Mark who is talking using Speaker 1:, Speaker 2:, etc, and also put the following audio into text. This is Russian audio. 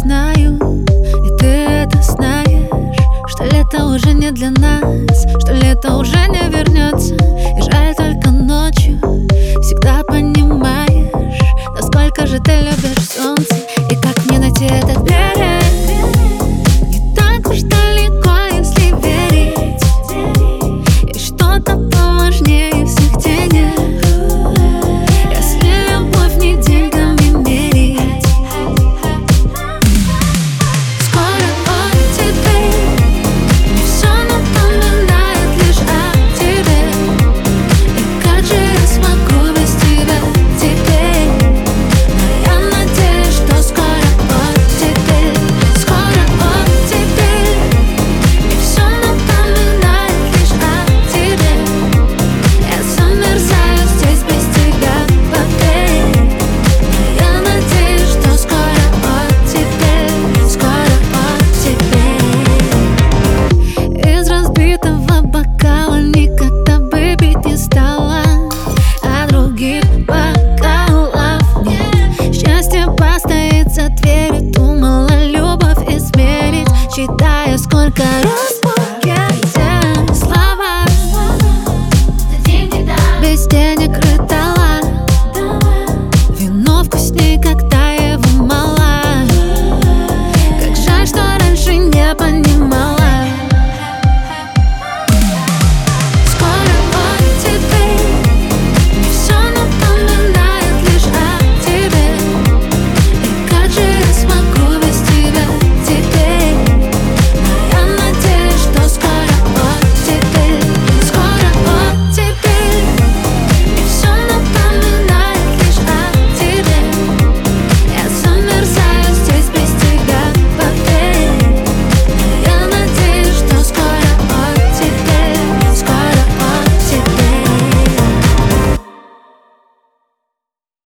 Speaker 1: знаю, и ты это знаешь, что лето уже не для нас, что лето уже не вернется. И жаль, только ночью всегда понимаешь, насколько же ты любишь солнце.